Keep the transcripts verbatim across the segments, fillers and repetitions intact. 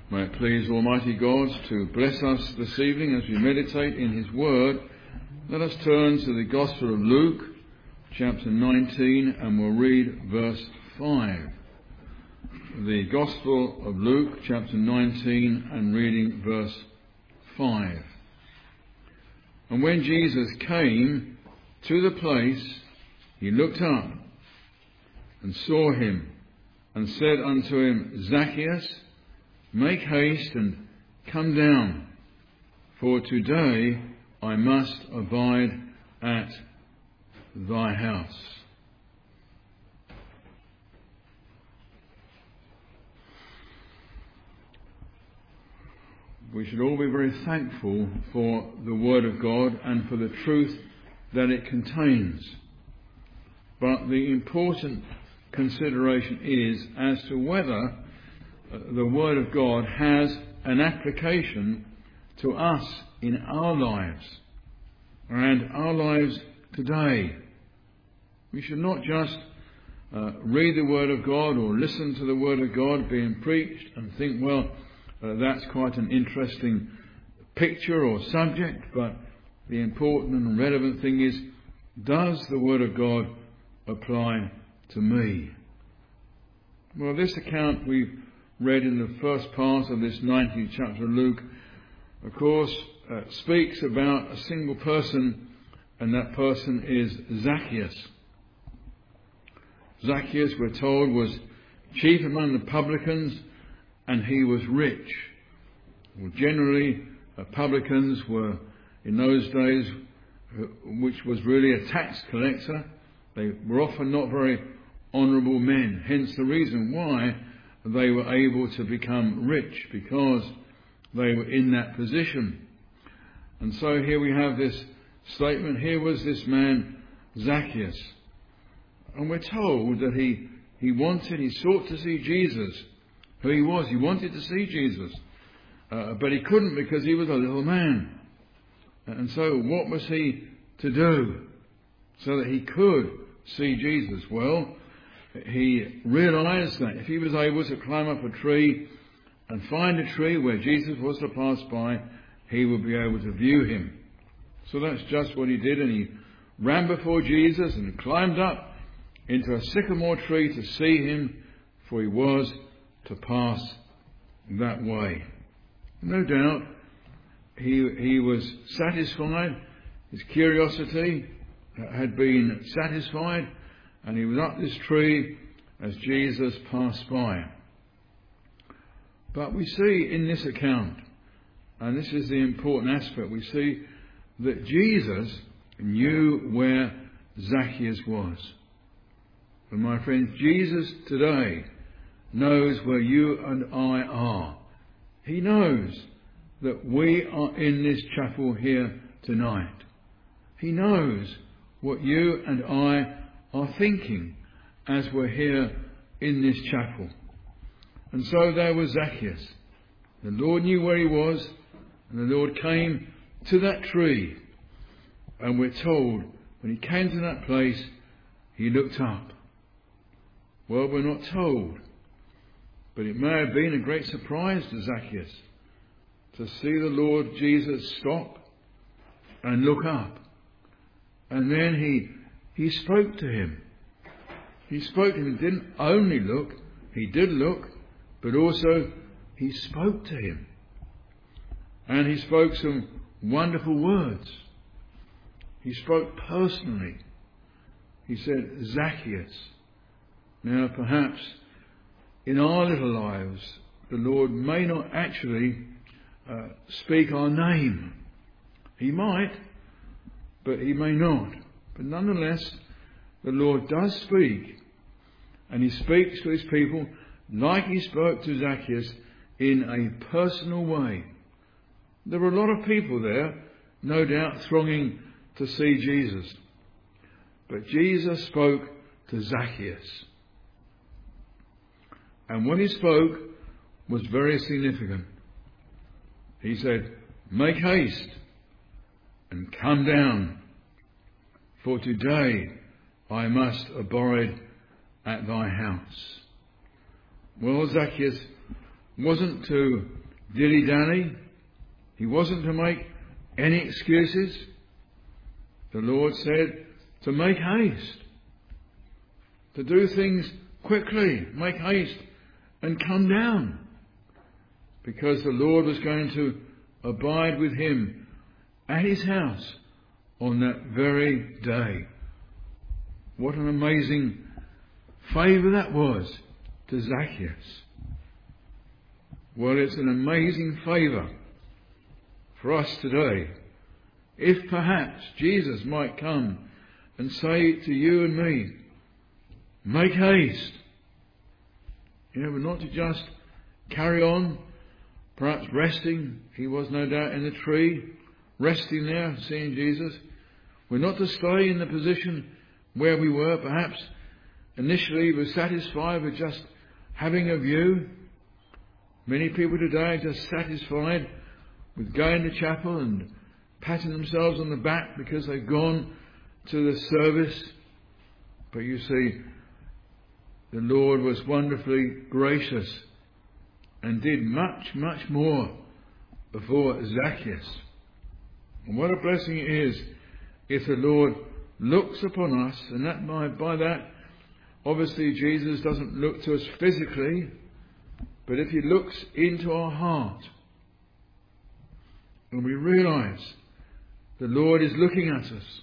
May it please Almighty God to bless us this evening as we meditate in His Word. Let us turn to the Gospel of Luke, chapter nineteen, and we'll read verse five. The Gospel of Luke, chapter nineteen, and reading verse five. And when Jesus came to the place, he looked up and saw him, and said unto him, Zacchaeus, make haste and come down, for today I must abide at thy house. We should all be very thankful for the Word of God and for the truth that it contains. But the important consideration is as to whether the Word of God has an application to us in our lives and our lives today. We should not just uh, read the Word of God or listen to the Word of God being preached and think, well, uh, that's quite an interesting picture or subject, but the important and relevant thing is, does the Word of God apply to me? Well, this account we've read in the first part of this nineteenth chapter of Luke, of course, uh, speaks about a single person, and that person is Zacchaeus. Zacchaeus, we're told, was chief among the publicans, and he was rich. Well, generally, uh, publicans were, in those days, uh, which was really a tax collector. They were often not very honourable men, hence the reason why they were able to become rich, because they were in that position. And so here we have this statement. Here was this man Zacchaeus, and we're told that he, he wanted, he sought to see Jesus. Who he was, he wanted to see Jesus, uh, but he couldn't because he was a little man. And so what was he to do so that he could see Jesus? Well, he realised that if he was able to climb up a tree and find a tree where Jesus was to pass by, he would be able to view him. So that's just what he did, and he ran before Jesus and climbed up into a sycamore tree to see him, for he was to pass that way. No doubt he, he was satisfied. His curiosity had been satisfied, and he was up this tree as Jesus passed by. But we see in this account, and this is the important aspect, we see that Jesus knew where Zacchaeus was. And my friends, Jesus today knows where you and I are. He knows that we are in this chapel here tonight. He knows what you and I are thinking as we're here in this chapel. And so there was Zacchaeus. The Lord knew where he was, and the Lord came to that tree. And we're told when he came to that place, he looked up. Well, we're not told, but it may have been a great surprise to Zacchaeus to see the Lord Jesus stop and look up. And then he he spoke to him. He spoke to him. He didn't only look, he did look, but also he spoke to him. And he spoke some wonderful words. He spoke personally. He said, Zacchaeus. Now perhaps in our little lives, the Lord may not actually uh, speak our name. He might, but he may not. But nonetheless, the Lord does speak. And he speaks to his people like he spoke to Zacchaeus in a personal way. There were a lot of people there, no doubt thronging to see Jesus. But Jesus spoke to Zacchaeus. And what he spoke was very significant. He said, make haste and come down, for today I must abide at thy house. Well, Zacchaeus wasn't to dilly-dally. He wasn't to make any excuses. The Lord said to make haste, to do things quickly, make haste and come down, because the Lord was going to abide with him at his house on that very day. What an amazing favour that was to Zacchaeus. Well, it's an amazing favour for us today. If perhaps Jesus might come and say to you and me, make haste. You know, we're not to just carry on, perhaps resting. He was no doubt in the tree, resting there, seeing Jesus. We're not to stay in the position where we were. Perhaps initially we're satisfied with just having a view. Many people today are just satisfied with going to chapel and patting themselves on the back because they've gone to the service. But you see, the Lord was wonderfully gracious and did much, much more for Zacchaeus. And what a blessing it is if the Lord looks upon us, and that by, by that, obviously Jesus doesn't look to us physically, but if he looks into our heart and we realise the Lord is looking at us,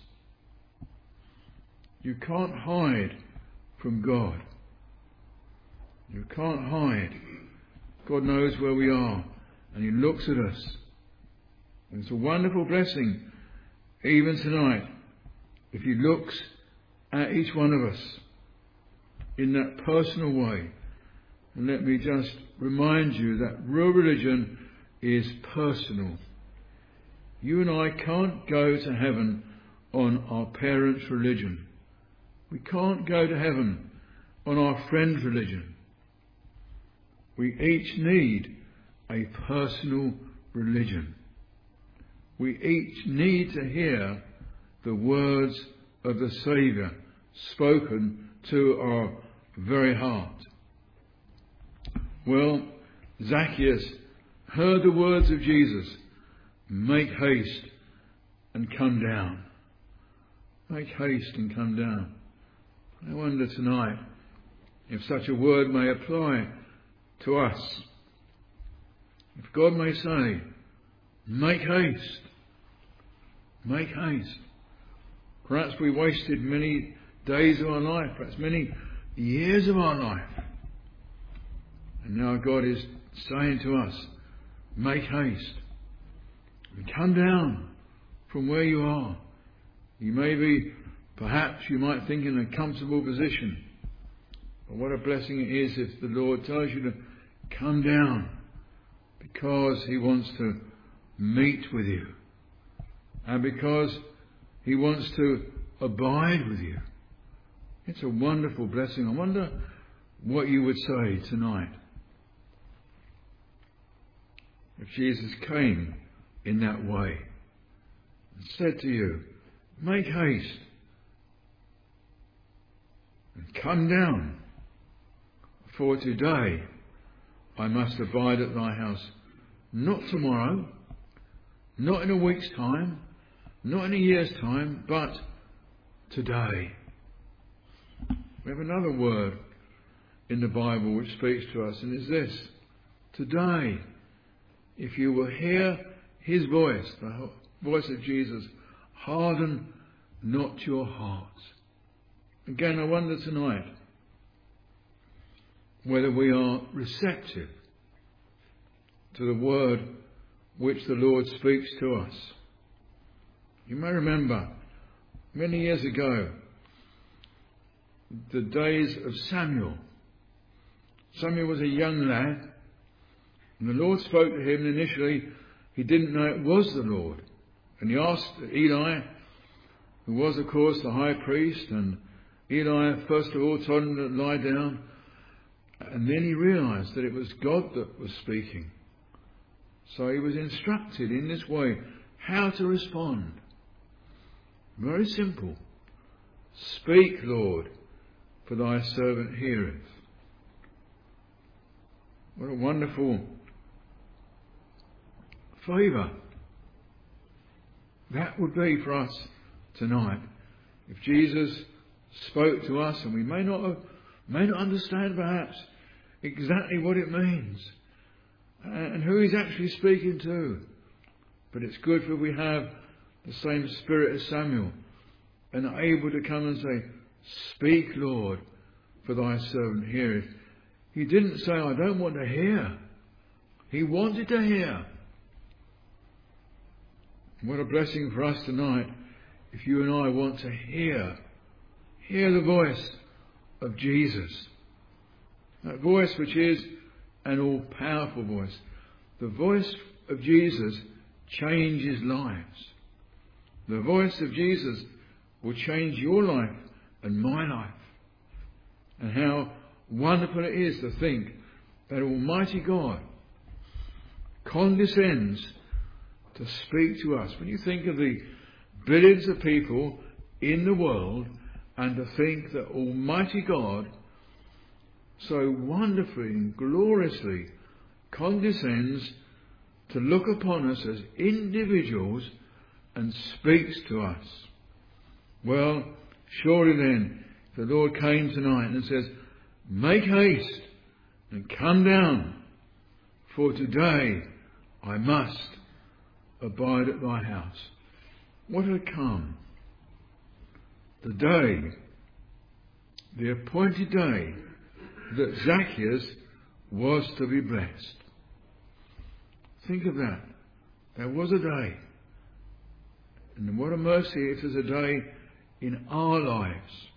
you can't hide from God. You can't hide. God knows where we are and he looks at us. And it's a wonderful blessing even tonight if he looks at each one of us in that personal way. And let me just remind you that real religion is personal. You and I can't go to heaven on our parents' religion. We can't go to heaven on our friend's religion. We each need a personal religion. We each need to hear the words of the Saviour spoken to our very heart. Well, Zacchaeus heard the words of Jesus, make haste and come down. Make haste and come down. I wonder tonight if such a word may apply to us. If God may say, make haste, make haste. Perhaps we wasted many days of our life, perhaps many years of our life. And now God is saying to us, make haste and come down from where you are. You may be, perhaps you might think, in a comfortable position. But what a blessing it is if the Lord tells you to come down, because he wants to meet with you and because he wants to abide with you. It's a wonderful blessing. I wonder what you would say tonight if Jesus came in that way and said to you, make haste and come down, for today I must abide at thy house. Not tomorrow, not in a week's time, not in a year's time, but today. We have another word in the Bible which speaks to us, and is this: today, if you will hear his voice, the voice of Jesus, harden not your hearts. Again, I wonder tonight whether we are receptive to the word which the Lord speaks to us. You may remember many years ago the days of Samuel. Samuel was a young lad, and the Lord spoke to him, and initially he didn't know it was the Lord. And he asked Eli, who was of course the high priest, and Eli first of all told him to lie down, and then he realised that it was God that was speaking. So he was instructed in this way how to respond. Very simple. Speak, Lord, for thy servant heareth. What a wonderful favour that would be for us tonight. If Jesus spoke to us, and we may not have, may not understand perhaps exactly what it means and who he's actually speaking to, but it's good for we have the same spirit as Samuel and are able to come and say, "Speak, Lord, for thy servant heareth." He didn't say, "I don't want to hear." He wanted to hear. What a blessing for us tonight if you and I want to hear, hear the voice of Jesus. That voice which is an all-powerful voice. The voice of Jesus changes lives. The voice of Jesus will change your life and my life. And how wonderful it is to think that Almighty God condescends to speak to us. When you think of the billions of people in the world, and to think that Almighty God so wonderfully and gloriously condescends to look upon us as individuals and speaks to us. Well, surely then, the Lord came tonight and says, "Make haste and come down, for today I must abide at thy house." What had come? The day, the appointed day, that Zacchaeus was to be blessed. Think of that. There was a day. And what a mercy it is, a day in our lives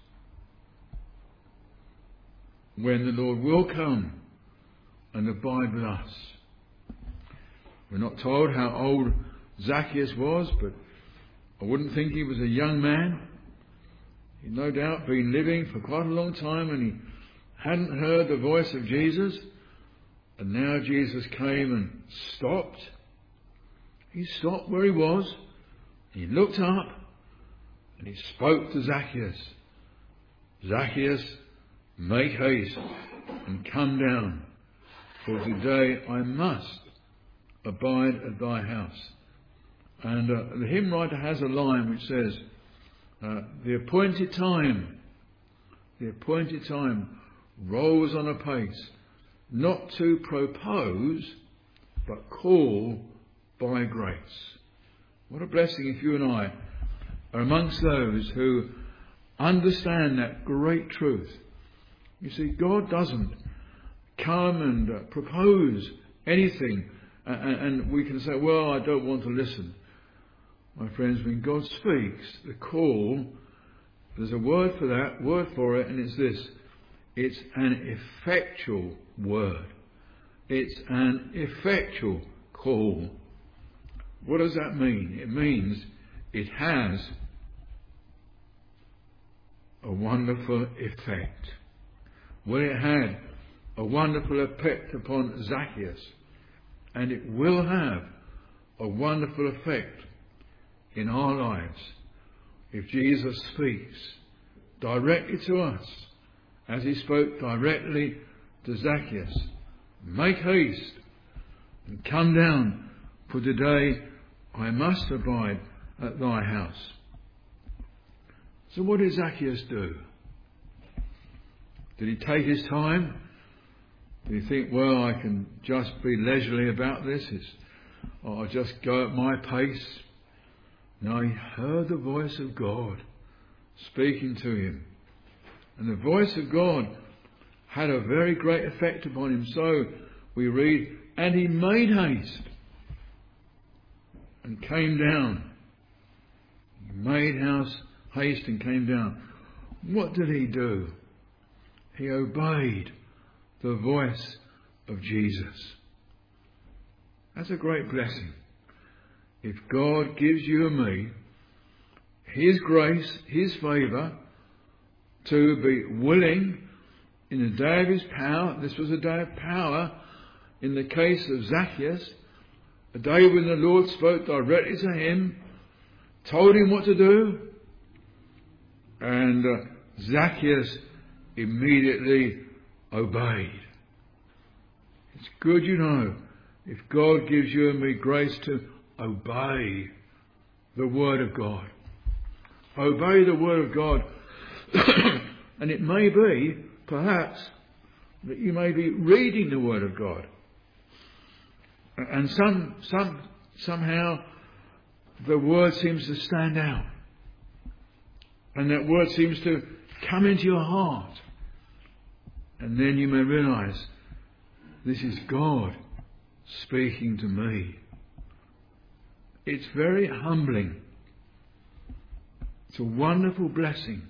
when the Lord will come and abide with us. We're not told how old Zacchaeus was, but I wouldn't think he was a young man. He'd no doubt been living for quite a long time, and he hadn't heard the voice of Jesus. And now Jesus came and stopped. He stopped where he was. He looked up and he spoke to Zacchaeus. "Zacchaeus, make haste and come down, for today I must abide at thy house." And uh, the hymn writer has a line which says, uh, the appointed time, the appointed time rolls on a pace, not to propose, but call by grace. What a blessing if you and I are amongst those who understand that great truth. You see, God doesn't come and uh, propose anything, and, and we can say, "Well, I don't want to listen." My friends, when God speaks, the call, there's a word for that, word for it, and it's this. It's an effectual word. It's an effectual call. What does that mean? It means it has a wonderful effect. Well, it had a wonderful effect upon Zacchaeus, and it will have a wonderful effect in our lives if Jesus speaks directly to us as he spoke directly to Zacchaeus. "Make haste and come down, for today I must abide at thy house." So what did Zacchaeus do? Did he take his time? Did he think, "Well, I can just be leisurely about this. It's, I'll just go at my pace"? No, he heard the voice of God speaking to him. And the voice of God had a very great effect upon him. So we read, "And he made haste and came down." He made house, haste and came down. What did he do? He obeyed the voice of Jesus. That's a great blessing. If God gives you and me his grace, his favour, to be willing in the day of his power. This was a day of power in the case of Zacchaeus, a day when the Lord spoke directly to him, told him what to do, and uh, Zacchaeus immediately obeyed. It's good, you know, if God gives you and me grace to obey the Word of God. Obey the Word of God. And it may be, perhaps, that you may be reading the Word of God. And some, some, somehow the Word seems to stand out. And that Word seems to come into your heart. And then you may realise, this is God speaking to me. It's very humbling. It's a wonderful blessing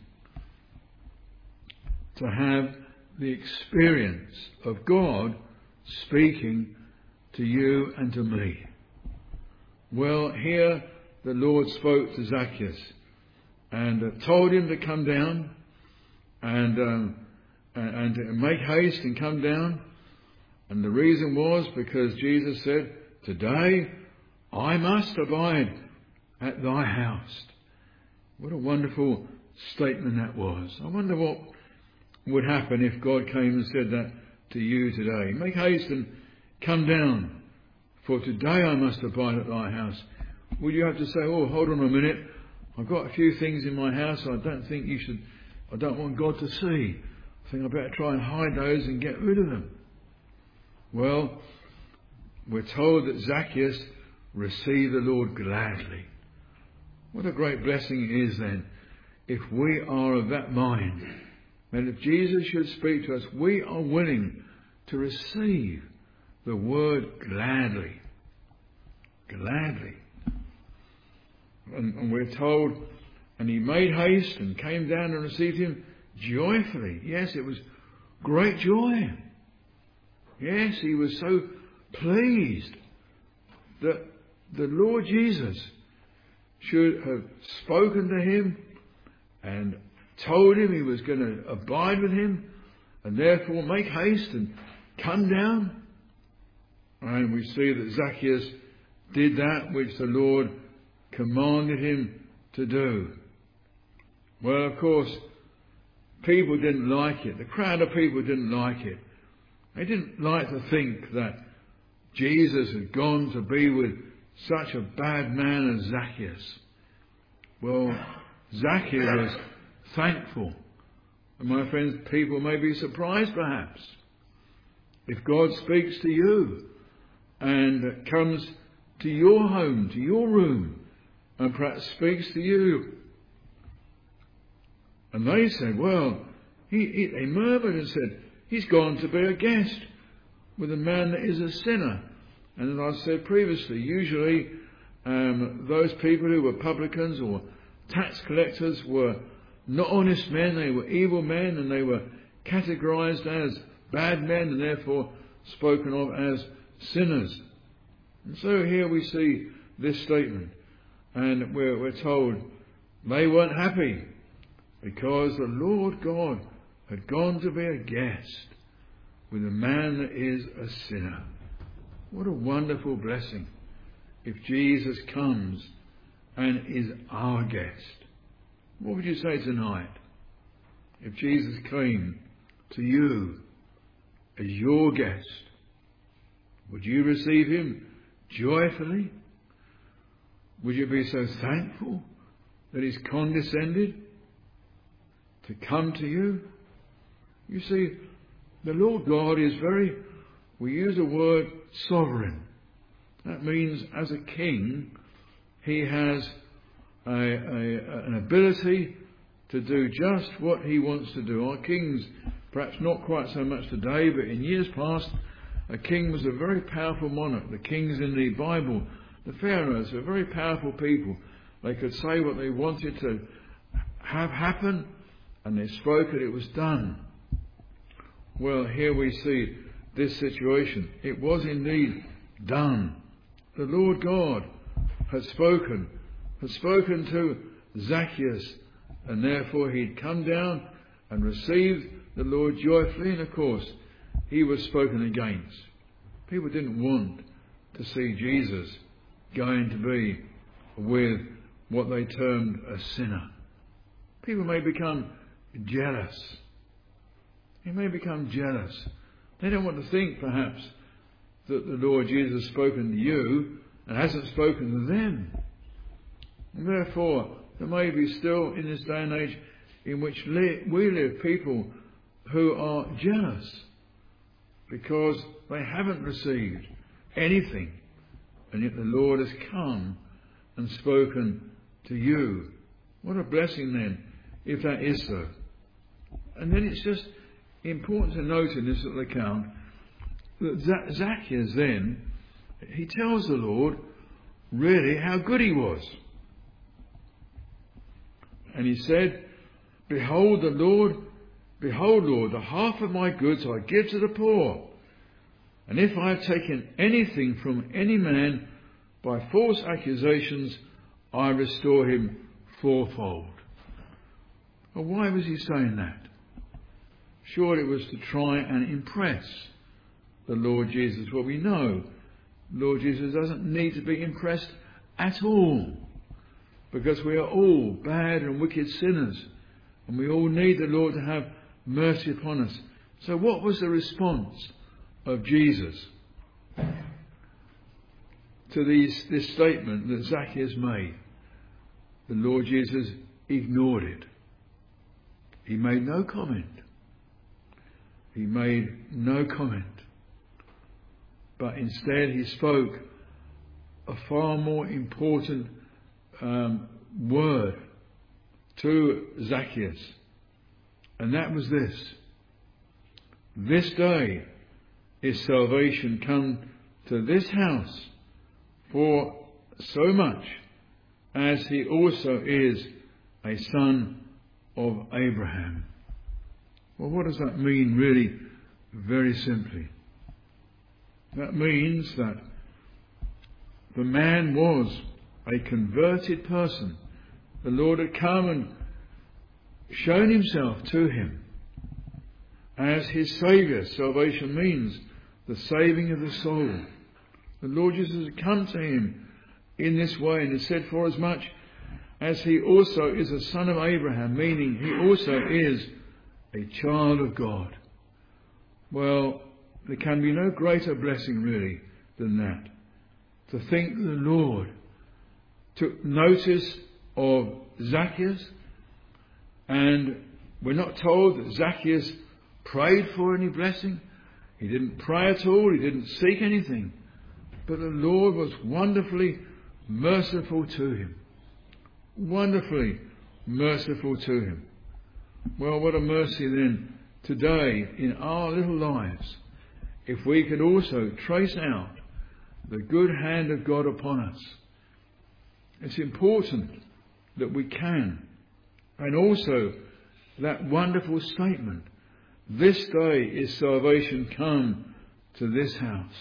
to have the experience of God speaking to you and to me. Well, here the Lord spoke to Zacchaeus and uh, told him to come down and, um, and, and to make haste and come down. And the reason was because Jesus said, today I must abide at thy house. What a wonderful statement that was. I wonder what would happen if God came and said that to you today. Make haste and come down, for today I must abide at thy house. Would you have to say, oh, hold on a minute, I've got a few things in my house I don't think you should, I don't want God to see. I think I better try and hide those and get rid of them. Well, we're told that Zacchaeus received the Lord gladly. What a great blessing it is then, if we are of that mind, that if Jesus should speak to us, we are willing to receive the word gladly. Gladly. And, and we're told, and he made haste and came down and received him joyfully. Yes, it was great joy. Yes, he was so pleased that the Lord Jesus should have spoken to him and told him he was going to abide with him and therefore make haste and come down. And we see that Zacchaeus did that which the Lord commanded him to do. Well, of course, people didn't like it. The crowd of people didn't like it. They didn't like to think that Jesus had gone to be with such a bad man as Zacchaeus. Well, Zacchaeus was thankful. And my friends, people may be surprised perhaps if God speaks to you and comes to your home, to your room, and perhaps speaks to you. And they said, well, he, he, they murmured and said, he's gone to be a guest with a man that is a sinner. And as I said previously, usually um, those people who were publicans or tax collectors were not honest men, they were evil men, and they were categorized as bad men and therefore spoken of as sinners. And so here we see this statement, and we're, we're told they weren't happy because the Lord God had gone to be a guest with a man that is a sinner. What a wonderful blessing if Jesus comes and is our guest. What would you say tonight if Jesus came to you as your guest? Would you receive him joyfully? Would you be so thankful that he's condescended to come to you? You see, the Lord God is very, we use the word sovereign. That means as a king, he has a, a, an ability to do just what he wants to do. Our kings, perhaps not quite so much today, but in years past, a king was a very powerful monarch. The kings in the Bible, the pharaohs, were very powerful people. They could say what they wanted to have happen, and they spoke it, it was done. Well, here we see this situation. It was indeed done. The Lord God had spoken, had spoken to Zacchaeus, and therefore he'd come down and received the Lord joyfully, and of course, he was spoken against. People didn't want to see Jesus going to be with what they termed a sinner. People may become jealous. They may become jealous. They don't want to think, perhaps, that the Lord Jesus has spoken to you and hasn't spoken to them. And therefore, there may be still in this day and age in which li- we live people who are jealous because they haven't received anything, and yet the Lord has come and spoken to you. What a blessing then, if that is so. And then it's just important to note in this little account that Zacchaeus then, he tells the Lord really how good he was. And he said, Behold the Lord, behold Lord, the half of my goods I give to the poor. And if I have taken anything from any man by false accusations, I restore him fourfold. Well, why was he saying that? Surely it was to try and impress the Lord Jesus. Well, we know Lord Jesus doesn't need to be impressed at all, because we are all bad and wicked sinners, and we all need the Lord to have mercy upon us. So what was the response of Jesus to these, this statement that Zacchaeus made? The Lord Jesus ignored it. He made no comment. He made no comment. But instead he spoke a far more important um, word to Zacchaeus. And that was this. This day is salvation come to this house, for so much as he also is a son of Abraham. Well, what does that mean really? Very simply. That means that the man was a converted person. The Lord had come and shown himself to him as his Saviour. Salvation means the saving of the soul. The Lord Jesus had come to him in this way and had said, for as much as he also is a son of Abraham, meaning he also is a child of God. Well, there can be no greater blessing really than that. To think the Lord took notice of Zacchaeus, and we're not told that Zacchaeus prayed for any blessing. He didn't pray at all. He didn't seek anything. But the Lord was wonderfully merciful to him. Wonderfully merciful to him. Well, what a mercy then today in our little lives, if we could also trace out the good hand of God upon us. It's important that we can. And also that wonderful statement, this day is salvation come to this house.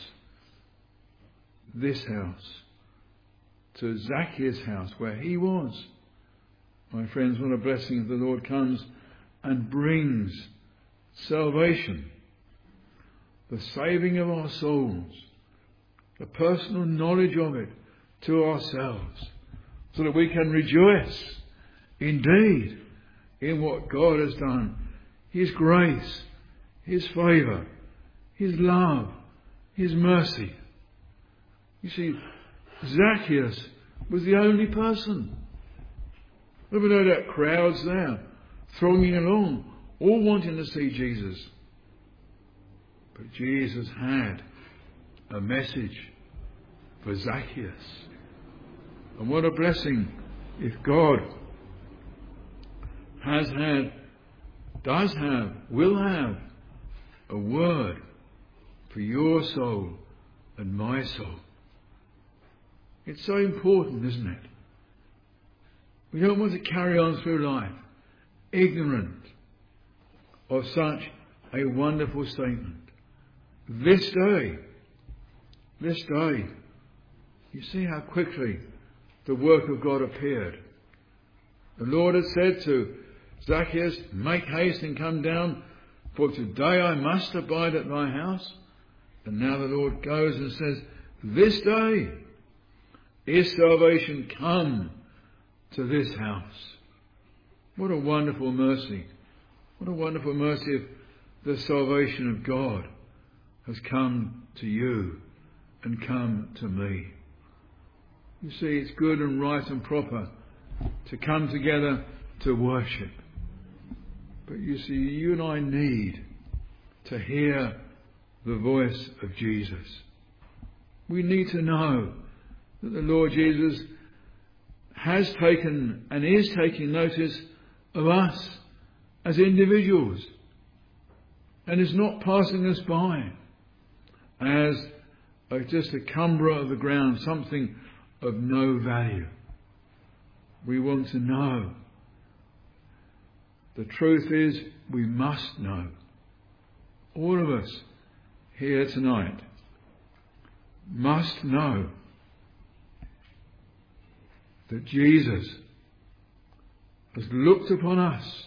This house. To Zacchaeus' house where he was. My friends, what a blessing if the Lord comes and brings salvation. The saving of our souls. The personal knowledge of it to ourselves. So that we can rejoice indeed in what God has done. His grace, His favour, His love, His mercy. You see, Zacchaeus was the only person. There were no doubt crowds there, thronging along, all wanting to see Jesus. But Jesus had a message for Zacchaeus. And what a blessing if God has had, does have, will have a word for your soul and my soul. It's so important, isn't it? We don't want to carry on through life ignorant of such a wonderful statement. This day, this day, you see how quickly the work of God appeared. The Lord had said to Zacchaeus, make haste and come down, for today I must abide at thy house. And now the Lord goes and says, this day is salvation come to this house. What a wonderful mercy. What a wonderful mercy if the salvation of God has come to you and come to me. You see, it's good and right and proper to come together to worship. But you see, you and I need to hear the voice of Jesus. We need to know that the Lord Jesus has taken and is taking notice of us as individuals and is not passing us by as a, just a cumberer of the ground, something of no value. We want to know. The truth is, we must know. All of us here tonight must know that Jesus has looked upon us,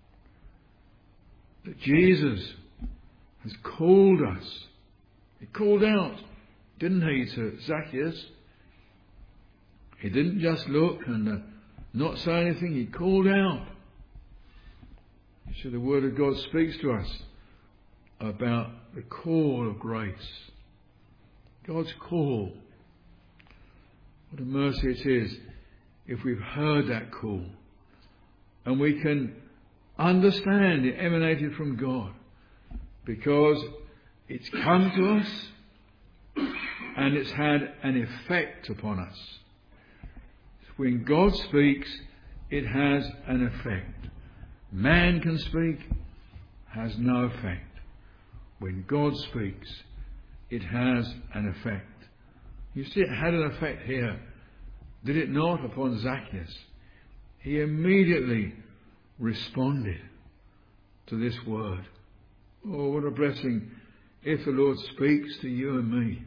that Jesus has called us. He called out, didn't he, to Zacchaeus? He didn't just look and uh, not say anything, he called out. So the Word of God speaks to us about the call of grace. God's call. What a mercy it is if we've heard that call and we can understand it emanated from God, because it's come to us and it's had an effect upon us. When God speaks, it has an effect. Man can speak, has no effect. When God speaks, it has an effect. You see, it had an effect here, did it not, upon Zacchaeus? He immediately responded to this word. Oh, what a blessing if the Lord speaks to you and me,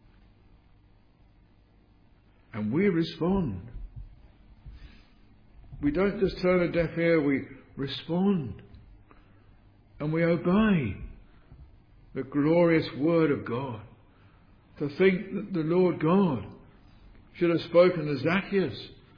and we respond. We don't just turn a deaf ear, we respond and we obey the glorious word of God. To think that the Lord God should have spoken to Zacchaeus.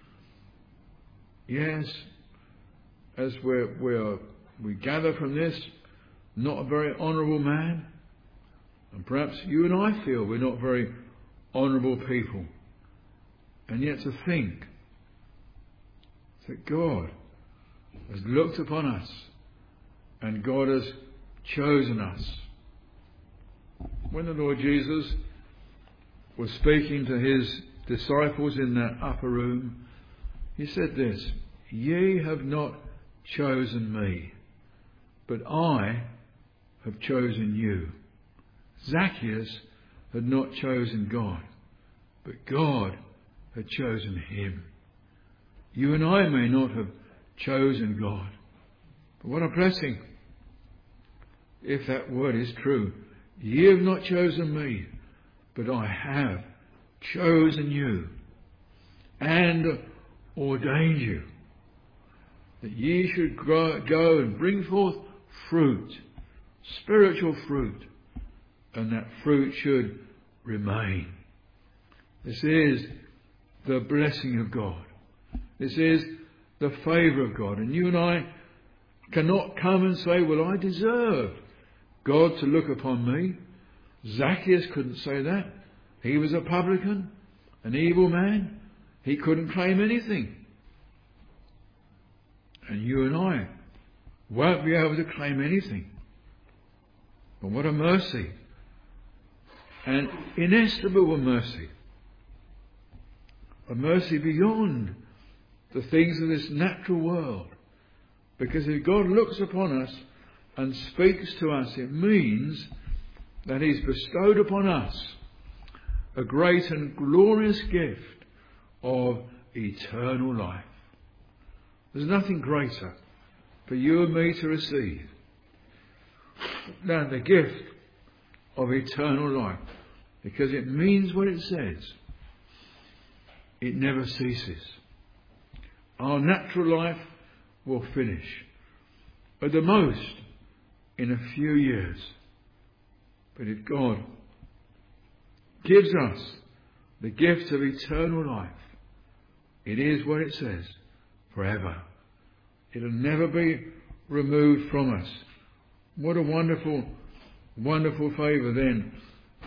Yes, as we're, we're, we gather from this, not a very honourable man. And perhaps you and I feel we're not very honourable people. And yet to think that God has looked upon us and God has chosen us. When the Lord Jesus was speaking to his disciples in that upper room, he said this, "Ye have not chosen me, but I have chosen you." Zacchaeus had not chosen God, but God had chosen him. You and I may not have chosen God, but what a blessing if that word is true. Ye have not chosen me, but I have chosen you and ordained you that ye should grow, go and bring forth fruit, spiritual fruit, and that fruit should remain. This is the blessing of God. This is the favour of God. And you and I cannot come and say, well, I deserved God to look upon me. Zacchaeus couldn't say that. He was a publican, an evil man. He couldn't claim anything. And you and I won't be able to claim anything. But what a mercy. An inestimable mercy. A mercy beyond the things of this natural world. Because if God looks upon us and speaks to us, it means that he's bestowed upon us a great and glorious gift of eternal life. There's nothing greater for you and me to receive than the gift of eternal life, because it means what it says. It never ceases. Our natural life will finish, at the most, in a few years. But if God gives us the gift of eternal life, it is what it says, forever. It'll never be removed from us. What a wonderful, wonderful favour then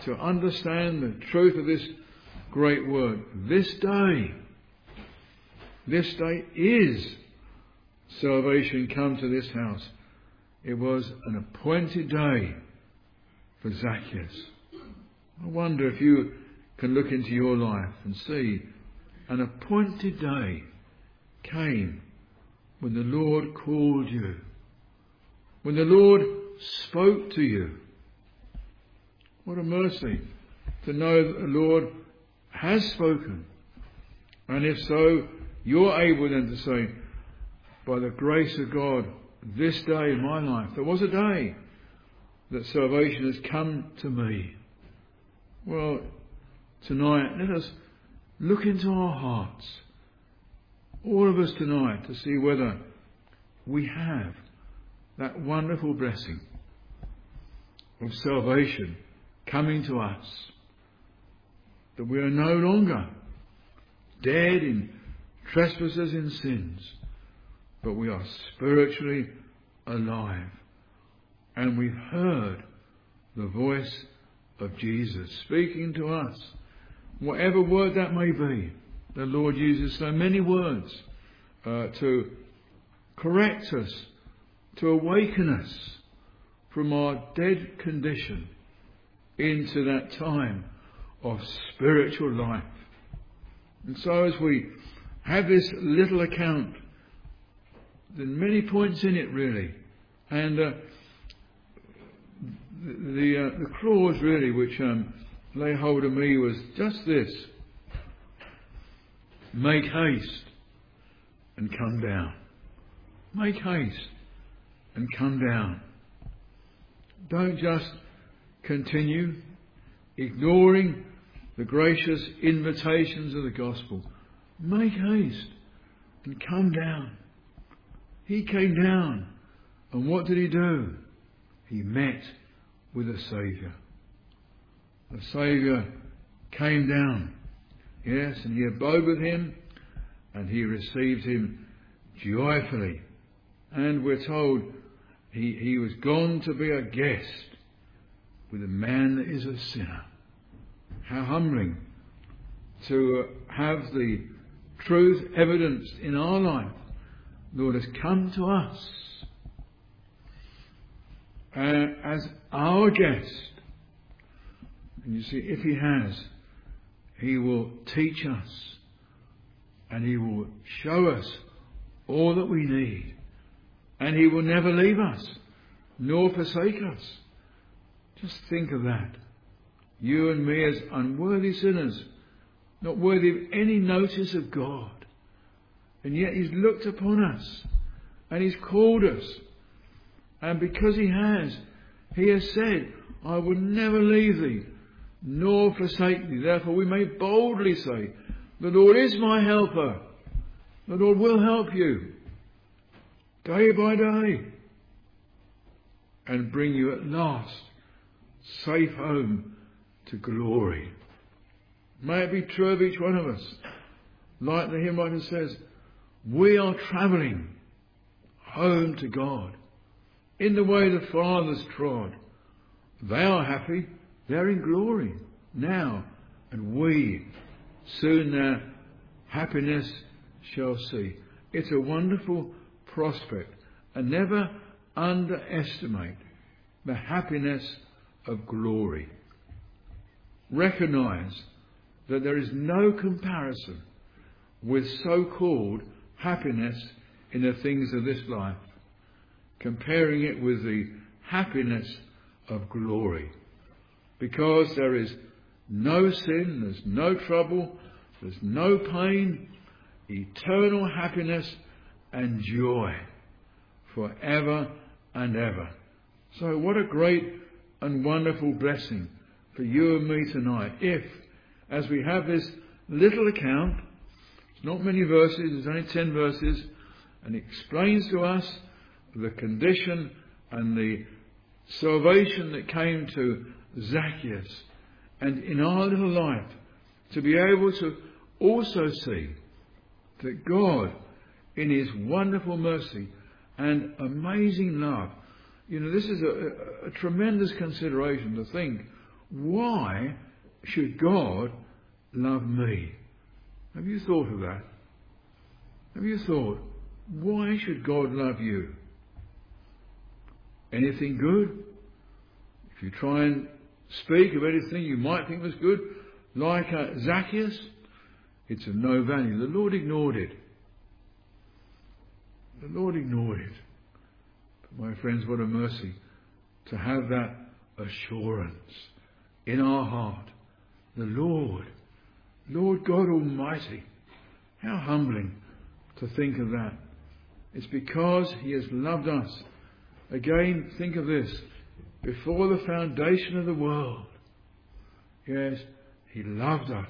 to understand the truth of this great word. This day, this day is salvation come to this house. It was an appointed day for Zacchaeus. I wonder if you can look into your life and see an appointed day came when the Lord called you, when the Lord spoke to you. What a mercy to know that the Lord has spoken. And if so, you're able then to say, by the grace of God, this day in my life, there was a day that salvation has come to me. Well, tonight, let us look into our hearts, all of us tonight, to see whether we have that wonderful blessing of salvation coming to us, that we are no longer dead in trespasses and sins, but we are spiritually alive. And we've heard the voice of Jesus speaking to us. Whatever word that may be, the Lord uses so many words uh, to correct us, to awaken us from our dead condition into that time of spiritual life. And so as we have this little account, there's many points in it really, and uh, the the, uh, the clause really which um, lay hold of me was just this: make haste and come down. Make haste and come down. Don't just continue ignoring the gracious invitations of the gospel. Make haste and come down. He came down, and what did he do? He met with a Saviour. The Saviour came down, yes, and he abode with him, and he received him joyfully. And we're told he, he was gone to be a guest with a man that is a sinner. How humbling to have the truth evidenced in our life. Lord has come to us uh, as our guest. And you see, if he has, he will teach us and he will show us all that we need. And he will never leave us nor forsake us. Just think of that. You and me as unworthy sinners, not worthy of any notice of God. And yet he's looked upon us and he's called us. And because he has, he has said, I will never leave thee nor forsake thee. Therefore we may boldly say, the Lord is my helper. The Lord will help you day by day and bring you at last safe home to glory. May it be true of each one of us. Like the hymn writer says, we are travelling home to God in the way the fathers trod. They are happy, they're in glory now, and we soon their happiness shall see. It's a wonderful prospect, and never underestimate the happiness of glory. Recognise that there is no comparison with so-called happiness in the things of this life, comparing it with the happiness of glory. Because there is no sin, there's no trouble, there's no pain, eternal happiness and joy forever and ever. So what a great and wonderful blessing for you and me tonight, if, as we have this little account, it's not many verses, there's only ten verses, and it explains to us the condition and the salvation that came to Zacchaeus, and in our little life to be able to also see that God, in his wonderful mercy and amazing love, you know, this is a, a, a tremendous consideration to think why should God love me? Have you thought of that? Have you thought, why should God love you? Anything good? If you try and speak of anything you might think was good, like uh, Zacchaeus, it's of no value. The Lord ignored it. The Lord ignored it. But my friends, what a mercy to have that assurance in our heart. The Lord, Lord God Almighty. How humbling to think of that. It's because He has loved us. Again, think of this. Before the foundation of the world, yes, He loved us.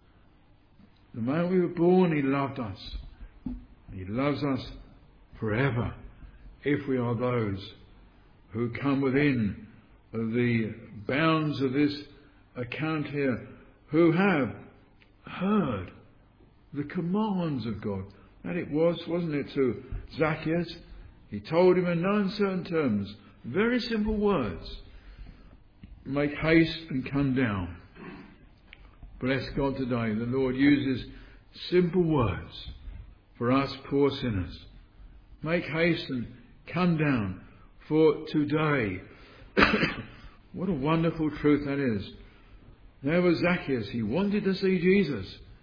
The moment we were born, He loved us. He loves us forever if we are those who come within the bounds of this account here, who have heard the commands of God. That it was, wasn't it, to Zacchaeus? He told him in no uncertain terms, very simple words, make haste and come down. Bless God today. The Lord uses simple words for us poor sinners. Make haste and come down for today. What a wonderful truth that is. There was Zacchaeus. He wanted to see Jesus.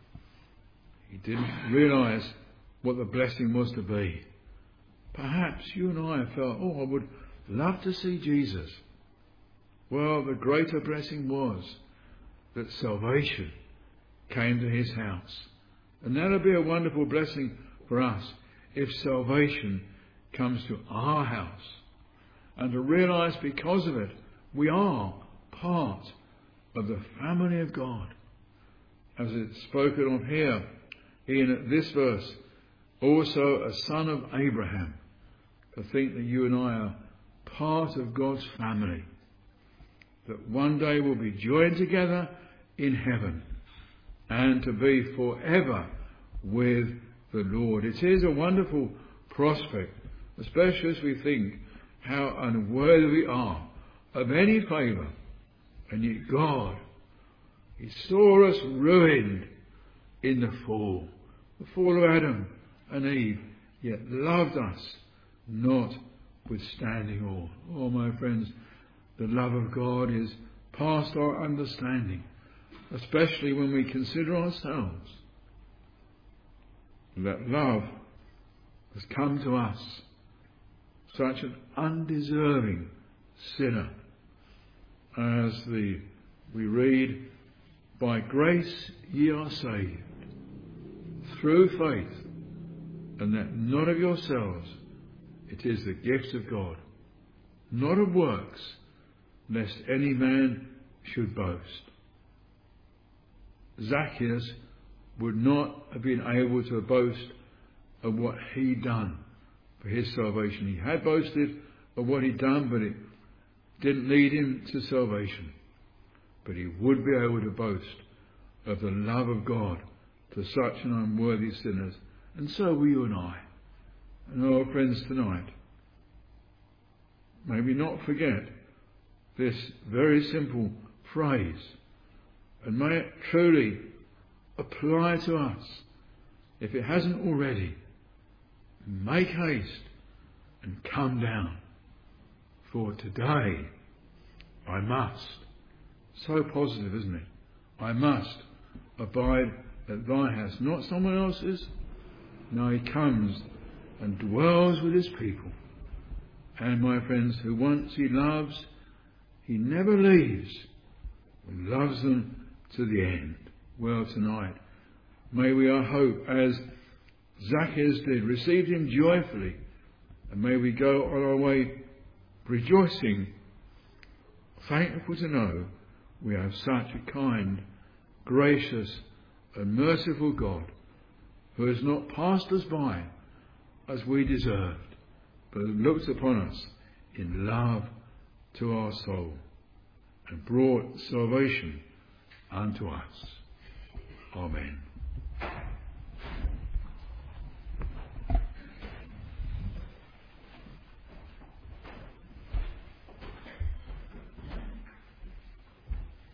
He didn't realise what the blessing was to be. Perhaps you and I have felt, oh, I would love to see Jesus. Well, the greater blessing was that salvation came to his house. And that'll be a wonderful blessing for us if salvation comes to our house. And to realise because of it, we are part of the family of God. As it's spoken of here in this verse, also a son of Abraham. To think that you and I are part of God's family. That one day we'll be joined together in heaven and to be forever with the Lord. It is a wonderful prospect, especially as we think how unworthy we are of any favour. And yet God, He saw us ruined in the fall, the fall of Adam and Eve, yet loved us notwithstanding all. Oh, my friends, the love of God is past our understanding, especially when we consider ourselves. That love has come to us, such an undeserving sinner, as the we read, by grace ye are saved, through faith, and that not of yourselves, it is the gift of God, not of works, lest any man should boast. Zacchaeus would not have been able to boast of what he'd done for his salvation. He had boasted of what he'd done, but it didn't lead him to salvation. But he would be able to boast of the love of God to such an unworthy sinners. And so will you and I. And our friends tonight, may we not forget this very simple phrase, and may it truly apply to us, if it hasn't already. Make haste and come down, for today I must. So positive, isn't it? I must abide at thy house, not someone else's. No, He comes and dwells with His people. And my friends, who once He loves, He never leaves, but loves them to the end. Well, tonight, may we, I hope, as Zacchaeus did, receive Him joyfully, and may we go on our way rejoicing, thankful to know we have such a kind, gracious and merciful God, who has not passed us by as we deserved, but looked upon us in love to our soul and brought salvation unto us. Amen.